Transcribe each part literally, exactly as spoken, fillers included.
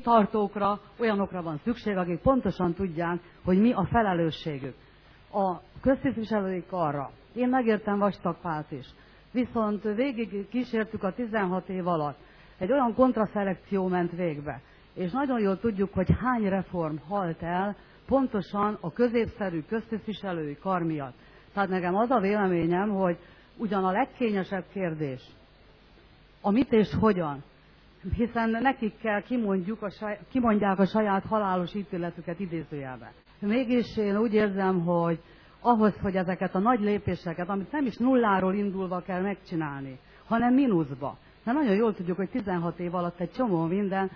tartókra, olyanokra van szükség, akik pontosan tudják, hogy mi a felelősségük. A köztisztviselői karra én megértem Vastag Pált is, viszont végig kísértük a tizenhat év alatt. Egy olyan kontraszelekció ment végbe, és nagyon jól tudjuk, hogy hány reform halt el pontosan a középszerű köztisztviselői kar miatt. Tehát nekem az a véleményem, hogy ugyan a legkényesebb kérdés, a mit és hogyan, hiszen nekik kell kimondjuk a saj, kimondják a saját halálos ítéletüket idézőjelben. Mégis én úgy érzem, hogy ahhoz, hogy ezeket a nagy lépéseket, amit nem is nulláról indulva kell megcsinálni, hanem mínuszba. Mert nagyon jól tudjuk, hogy tizenhat év alatt egy csomó minden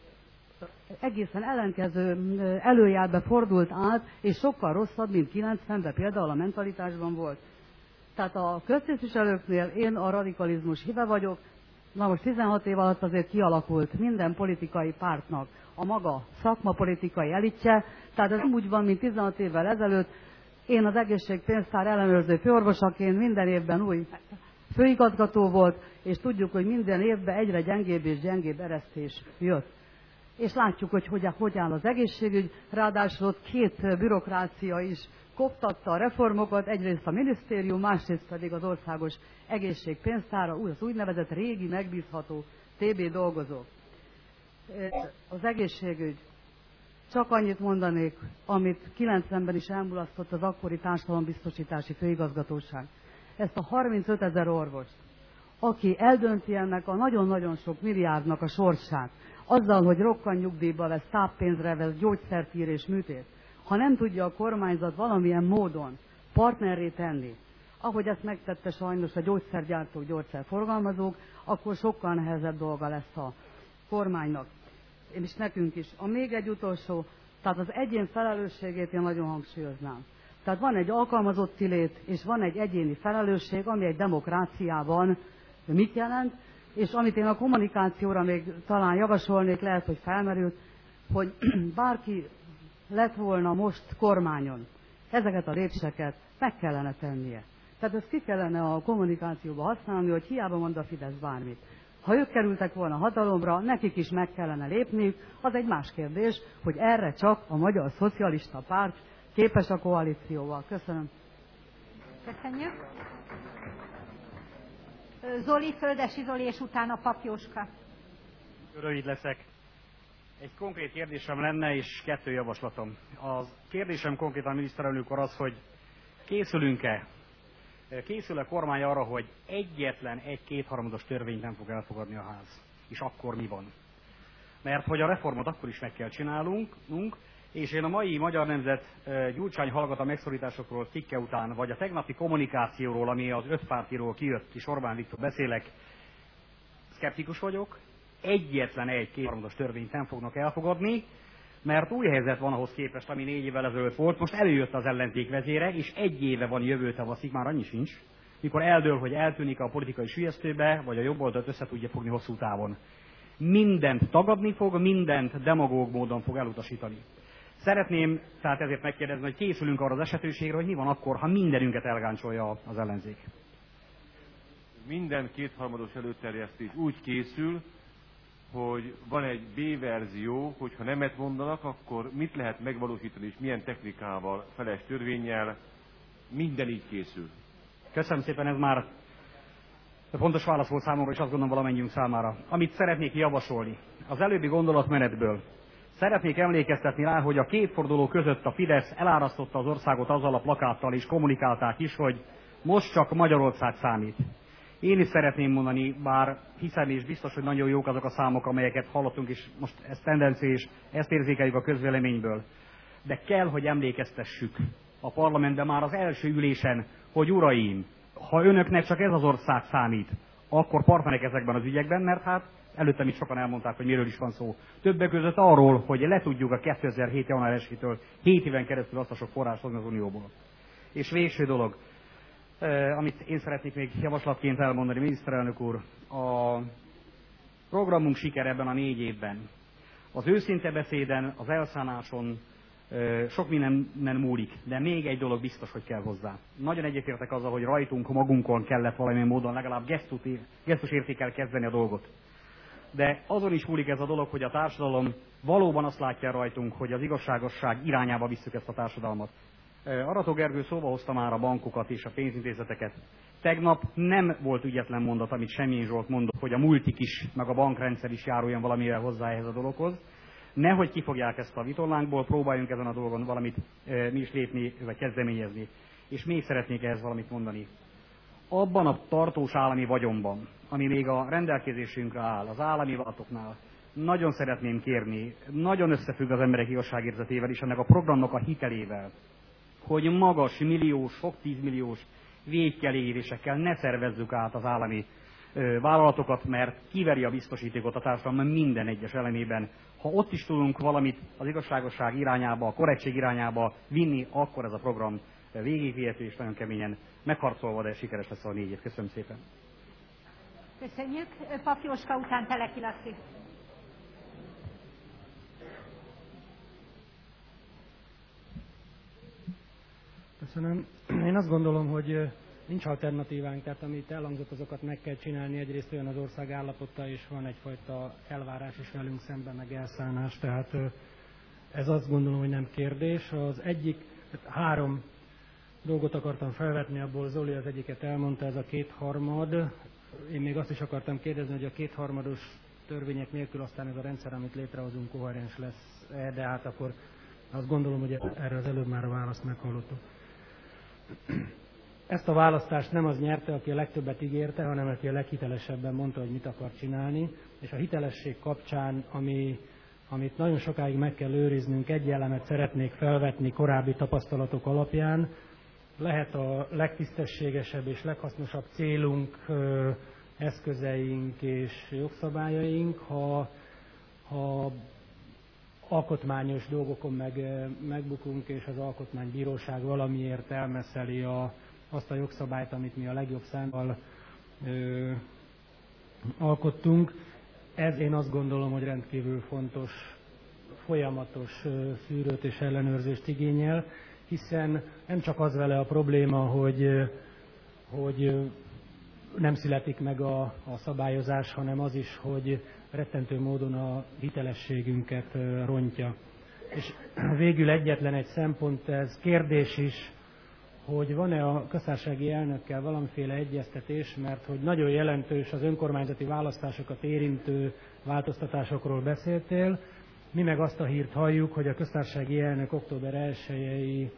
egészen ellenkező előjelbe fordult át, és sokkal rosszabb, mint kilencvenben például a mentalitásban volt. Tehát a köztisztviselőknél én a radikalizmus híve vagyok. Na most tizenhat év alatt azért kialakult minden politikai pártnak a maga szakmapolitikai elitje, tehát ez nem úgy van, mint tizenhat évvel ezelőtt. Én az egészségpénztár ellenőrző főorvosaként minden évben új főigazgató volt, és tudjuk, hogy minden évben egyre gyengébb és gyengébb eresztés jött. És látjuk, hogy hogy, hogy áll az egészségügy, ráadásul ott két bürokrácia is koptatta a reformokat, egyrészt a minisztérium, másrészt pedig az országos egészségpénztára, az úgynevezett régi megbízható té bé dolgozók. Az egészségügy. Csak annyit mondanék, amit kilencvenben is elmulasztott az akkori társadalombiztosítási főigazgatóság. Ezt a harmincöt ezer orvost, aki eldönti ennek a nagyon-nagyon sok milliárdnak a sorsát, azzal, hogy rokkantnyugdíjba vesz, táppénzre vesz, gyógyszert ír és műtét, ha nem tudja a kormányzat valamilyen módon partnerré tenni, ahogy ezt megtette sajnos a gyógyszergyártók, gyógyszerforgalmazók, akkor sokkal nehezebb dolga lesz a kormánynak, és nekünk is. A még egy utolsó, tehát az egyén felelősségét én nagyon hangsúlyoznám. Tehát van egy alkalmazotti lét, és van egy egyéni felelősség, ami egy demokráciában mit jelent, és amit én a kommunikációra még talán javasolnék, lehet, hogy felmerült, hogy bárki lett volna most kormányon, ezeket a lépéseket meg kellene tennie. Tehát ezt ki kellene a kommunikációba használni, hogy hiába mond a Fidesz bármit. Ha ők kerültek volna hatalomra, nekik is meg kellene lépniük, az egy más kérdés, hogy erre csak a Magyar Szocialista Párt képes a koalícióval. Köszönöm. Köszönjük. Zoli, Földesi Zoli, és utána Pap Jóska. Rövid leszek. Egy konkrét kérdésem lenne, és kettő javaslatom. A kérdésem konkrétan miniszterelnök úr az, hogy készülünk-e, készül a kormány arra, hogy egyetlen egy kétharmados törvényt nem fog elfogadni a ház. És akkor mi van? Mert hogy a reformot akkor is meg kell csinálnunk, és én a mai Magyar Nemzet Gyurcsány hallgat a megszorításokról cikke után, vagy a tegnapi kommunikációról, ami az ötpártiról kijött, és Orbán Viktor beszélek, szkeptikus vagyok, egyetlen egy kétharmados törvényt nem fognak elfogadni, mert új helyzet van ahhoz képest, ami négy évvel ezelőtt volt. Most előjött az ellenzék vezére, és egy éve van jövő tavaszig, már annyi sincs, mikor eldől, hogy eltűnik a politikai sülyeztőbe, vagy a jobb oldalt össze tudja fogni hosszú távon. Mindent tagadni fog, mindent demagóg módon fog elutasítani. Szeretném tehát ezért megkérdezni, hogy készülünk arra az esetőségre, hogy mi van akkor, ha mindenünket elgáncsolja az ellenzék. Minden kétharmados előterjesztés úgy készül, hogy van egy B-verzió, hogyha nemet mondanak, akkor mit lehet megvalósítani, és milyen technikával, feles törvénnyel, minden így készül. Köszönöm szépen, ez már fontos válasz volt számomra, és azt gondolom valamennyiünk számára. Amit szeretnék javasolni, az előbbi gondolatmenetből szeretnék emlékeztetni rá, hogy a két forduló között a Fidesz elárasztotta az országot azzal a plakáttal, és kommunikálták is, hogy most csak Magyarország számít. Én is szeretném mondani, bár hiszem és biztos, hogy nagyon jók azok a számok, amelyeket hallottunk, és most ez tendencia, és ezt érzékeljük a közvéleményből. De kell, hogy emlékeztessük a parlamentben már az első ülésen, hogy uraim, ha önöknek csak ez az ország számít, akkor partnerek ezekben az ügyekben, mert hát előttem is sokan elmondták, hogy miről is van szó. Többek között arról, hogy le tudjuk a kétezer-hét január elsejétől hét éven keresztül azt a sok forrást hozni az Unióból. És végső dolog, eh, amit én szeretnék még javaslatként elmondani, miniszterelnök úr, a programunk siker ebben a négy évben. Az őszinte beszéden, az elszánáson eh, sok minden múlik, de még egy dolog biztos, hogy kell hozzá. Nagyon egyetértek azzal, hogy rajtunk, magunkon kellett valamilyen módon legalább gesztusértékkel kezdeni a dolgot. de azon is múlik ez a dolog, hogy a társadalom valóban azt látja rajtunk, hogy az igazságosság irányába visszük ezt a társadalmat. Arató Gergő szóba hozta már a bankokat és a pénzintézeteket. Tegnap nem volt ügyetlen mondat, amit Semjén Zsolt mondott, hogy a multik is, meg a bankrendszer is járuljon valamivel hozzá ehhez a dologhoz. Nehogy kifogják ezt a vitorlánkból, próbáljunk ezen a dolgon valamit e, mi is lépni, vagy kezdeményezni. És még szeretnék ehhez valamit mondani. Abban a tartós állami vagyonban, ami még a rendelkezésünkre áll, az állami vállalatoknál, nagyon szeretném kérni, nagyon összefügg az emberek igazságérzetével és ennek a programnak a hitelével, hogy magas, milliós, sok tízmilliós végkielégítésekkel ne szervezzük át az állami ö, vállalatokat, mert kiveri a biztosítékot a társadalom minden egyes elemében. Ha ott is tudunk valamit az igazságosság irányába, a korrektség irányába vinni, akkor ez a program végigvihető és nagyon keményen megharcolva, de sikeres lesz a négy év. Köszönöm szépen. Köszönjük. Papki Jóska után Teleki Laci. Köszönöm. Én azt gondolom, hogy nincs alternatívánk, tehát amit elhangzott, azokat meg kell csinálni. Egyrészt olyan az ország állapota, és van egyfajta elvárás is velünk szemben, meg elszánás, tehát ez azt gondolom, hogy nem kérdés. Az egyik, három dolgot akartam felvetni, abból Zoli az egyiket elmondta, ez a kétharmad. Én még azt is akartam kérdezni, hogy a kétharmados törvények nélkül aztán ez a rendszer, amit létrehozunk, koherens lesz, de hát akkor azt gondolom, hogy erre az előbb már a választ meghallottuk. Ezt a választást nem az nyerte, aki a legtöbbet ígérte, hanem aki a leghitelesebben mondta, hogy mit akar csinálni. És a hitelesség kapcsán, ami, amit nagyon sokáig meg kell őriznünk, egy elemet szeretnék felvetni korábbi tapasztalatok alapján. Lehet a legtisztességesebb és leghasznosabb célunk, eszközeink és jogszabályaink, ha, ha alkotmányos dolgokon meg, megbukunk, és az alkotmánybíróság valamiért elmeszeli a, azt a jogszabályt, amit mi a legjobb szándékkal ö, alkottunk. Ez én azt gondolom, hogy rendkívül fontos, folyamatos ö, szűrőt és ellenőrzést igényel, hiszen nem csak az vele a probléma, hogy, hogy nem születik meg a, a szabályozás, hanem az is, hogy rettentő módon a hitelességünket rontja. És végül egyetlen egy szempont, ez kérdés is, hogy van-e a köztársasági elnökkel valamiféle egyeztetés, mert hogy nagyon jelentős az önkormányzati választásokat érintő változtatásokról beszéltél. Mi meg azt a hírt halljuk, hogy a köztársasági elnök október elsejei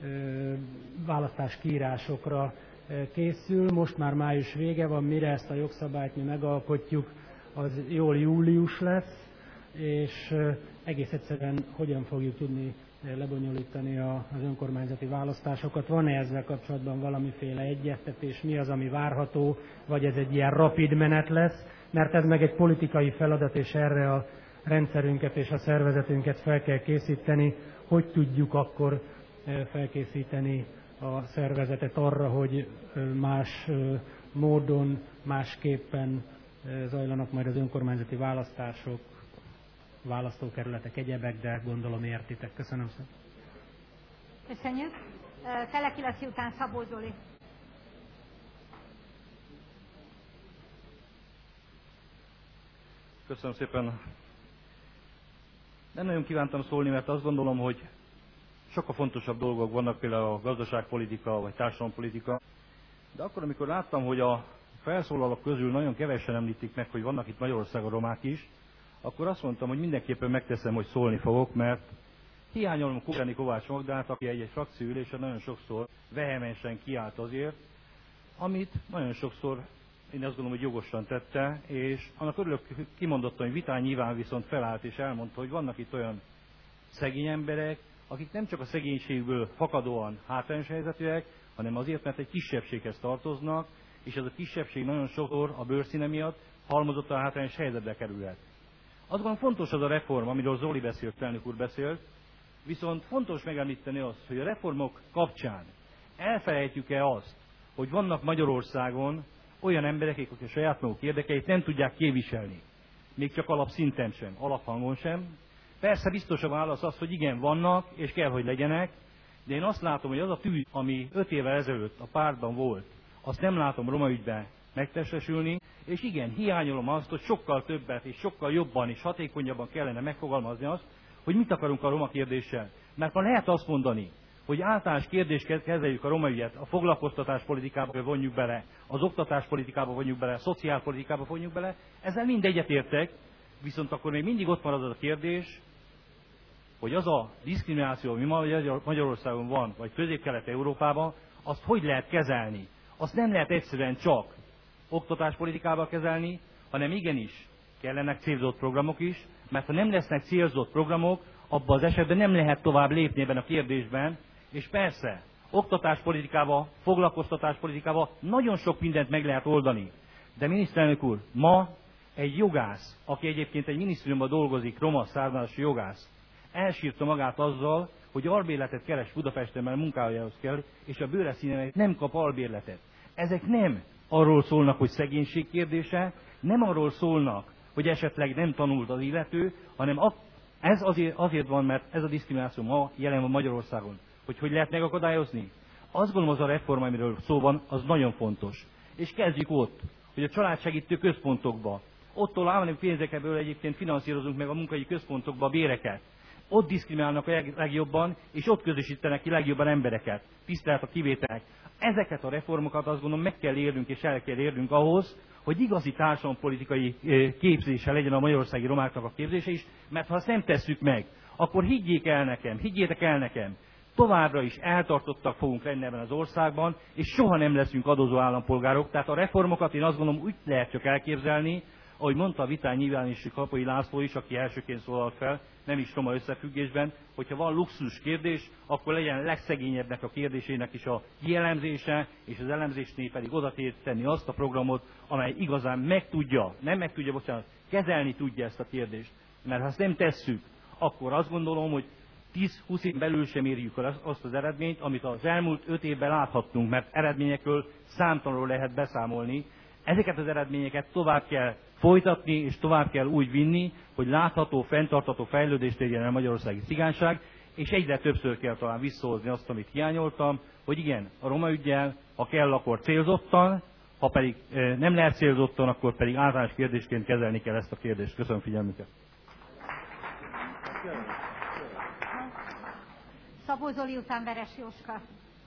választáskiírásokra készül. Most már május vége van, mire ezt a jogszabályt mi megalkotjuk, az jól július lesz, és egész egyszerűen hogyan fogjuk tudni lebonyolítani az önkormányzati választásokat. Van-e ezzel kapcsolatban valamiféle egyeztetés, mi az, ami várható, vagy ez egy ilyen rapid menet lesz, mert ez meg egy politikai feladat, és erre a rendszerünket és a szervezetünket fel kell készíteni, hogy tudjuk akkor felkészíteni a szervezetet arra, hogy más módon, másképpen zajlanak majd az önkormányzati választások, választókerületek, egyebek, de gondolom értitek. Köszönöm szépen. Köszönjük. Teleki Laci után Szabó Zoli. Köszönöm szépen. Nem nagyon kívántam szólni, mert azt gondolom, hogy sokkal fontosabb dolgok vannak, például a gazdaságpolitika vagy társadalompolitika. De akkor, amikor láttam, hogy a felszólalók közül nagyon kevesen említik meg, hogy vannak itt Magyarországon romák is, akkor azt mondtam, hogy mindenképpen megteszem, hogy szólni fogok, mert hiányolom Kózsáni Kovács Magdát, aki egy, egy frakcióülésen nagyon sokszor vehemensen kiállt azért, amit nagyon sokszor én azt gondolom, hogy jogosan tette, és annak örülök, kimondottan, hogy vitán nyilván viszont felállt és elmondta, hogy vannak itt olyan szegény emberek, akik nem csak a szegénységből fakadóan hátrányos helyzetűek, hanem azért, mert egy kisebbséghez tartoznak, és ez a kisebbség nagyon sokszor a bőrszíne miatt halmozottan hátrányos helyzetbe kerülhet. Azt gondolom fontos az a reform, amiről Zoli beszélt, elnök úr beszélt, viszont fontos megemlíteni azt, hogy a reformok kapcsán elfelejtjük-e azt, hogy vannak Magyarországon olyan emberek, akik a saját maguk érdekeit nem tudják képviselni. Még csak alapszinten sem, alaphangon sem. Persze biztos a válasz az, hogy igen, vannak, és kell, hogy legyenek, de én azt látom, hogy az a tűz, ami öt évvel ezelőtt a pártban volt, azt nem látom roma ügyben megtestesülni, és igen, hiányolom azt, hogy sokkal többet és sokkal jobban és hatékonyabban kellene megfogalmazni azt, hogy mit akarunk a roma kérdéssel. Mert ma lehet azt mondani, hogy általános kérdésként kezeljük a roma ügyet, a foglalkoztatáspolitikába vonjuk bele, az oktatáspolitikába vonjuk bele, a szociálpolitikába vonjuk bele, ezzel mind egyetértek, viszont akkor még mindig ott marad az a kérdés, hogy az a diszkrimináció, ami Magyarországon van, vagy Közép-Kelet-Európában, azt hogy lehet kezelni. Azt nem lehet egyszerűen csak oktatáspolitikával kezelni, hanem igenis kellenek célzott programok is, mert ha nem lesznek célzott programok, abban az esetben nem lehet tovább lépni ebben a kérdésben, és persze, oktatáspolitikával, foglalkoztatáspolitikával nagyon sok mindent meg lehet oldani. De miniszterelnök úr, ma egy jogász, aki egyébként egy minisztériumban dolgozik, roma származású jogász, elsírta magát azzal, hogy albérletet keres Budapesten, mert munkájához kell, és a bőre színen nem kap albérletet. Ezek nem arról szólnak, hogy szegénység kérdése, nem arról szólnak, hogy esetleg nem tanult az illető, hanem a, ez azért, azért van, mert ez a diszkrimináció ma jelen van Magyarországon. Hogy hogy lehet megakadályozni? Azt gondolom, az a reform, amiről szó van, az nagyon fontos. És kezdjük ott, hogy a családsegítő központokba, ottól állami pénzekből egyébként finanszírozunk meg a munkai központokba a béreket. Ott diszkriminálnak a legjobban, és ott közösítenek ki legjobban embereket. Tisztelt a kivételek. Ezeket a reformokat azt gondolom meg kell érnünk és el kell érnünk ahhoz, hogy igazi társadalompolitikai képzése legyen a magyarországi romáknak a képzése is, mert ha ezt nem tesszük meg, akkor higgyék el nekem, higgyétek el nekem, továbbra is eltartottak fogunk lenni ebben az országban, és soha nem leszünk adózó állampolgárok. Tehát a reformokat én azt gondolom úgy lehet csak elképzelni, ahogy mondta a vitán nyilvános Kapai László is, aki elsőként szólalt fel, nem is roma összefüggésben, hogyha van luxus kérdés, akkor legyen legszegényebbnek a kérdésének is a kielemzése, és az elemzésnél pedig oda tenni azt a programot, amely igazán meg tudja, nem meg tudja, bocsánat, kezelni tudja ezt a kérdést. Mert ha ezt nem tesszük, akkor azt gondolom, hogy tíz-húsz év belül sem érjük el azt az eredményt, amit az elmúlt öt évben láthattunk, mert eredményekről számtalanul lehet beszámolni. Ezeket az eredményeket tovább kell folytatni, és tovább kell úgy vinni, hogy látható, fenntartható fejlődést érjen el magyarországi cigányság, és egyre többször kell talán visszahozni azt, amit hiányoltam, hogy igen, a roma üggyel, ha kell, akkor célzottan, ha pedig e, nem lehet célzottan, akkor pedig általános kérdésként kezelni kell ezt a kérdést. Köszönöm figyelmüket. Szabó Zoli után Veres Jóska.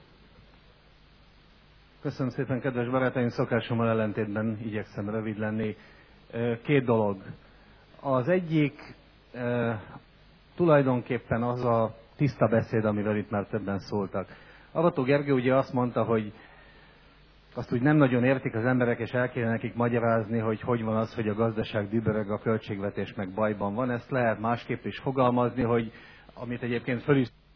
Köszönöm szépen, kedves barátaim, szokásommal ellentétben igyekszem rövid lenni. Két dolog. Az egyik e, tulajdonképpen az a tiszta beszéd, amivel itt már többen szóltak. Avató Gergő ugye azt mondta, hogy azt úgy nem nagyon értik az emberek, és el kéne nekik magyarázni, hogy hogy van az, hogy a gazdaság dübörög, a költségvetés meg bajban van. Ezt lehet másképp is fogalmazni, hogy amit egyébként föl is